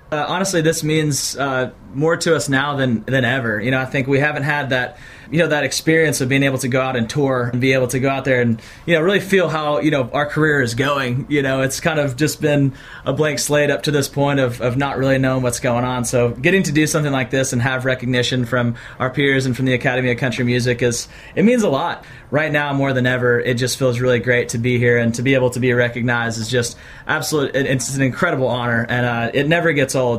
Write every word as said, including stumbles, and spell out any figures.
Uh, honestly, this means uh, more to us now than than ever. You know, I think we haven't had that, you know, that experience of being able to go out and tour and be able to go out there and, you know, really feel how, you know, our career is going. You know, it's kind of just been a blank slate up to this point of, of not really knowing what's going on. So getting to do something like this and have recognition from our peers and from the Academy of Country Music is, it means a lot. Right now, more than ever, it just feels really great to be here, and to be able to be recognized is just absolute. It's an incredible honor, and uh, it never gets old.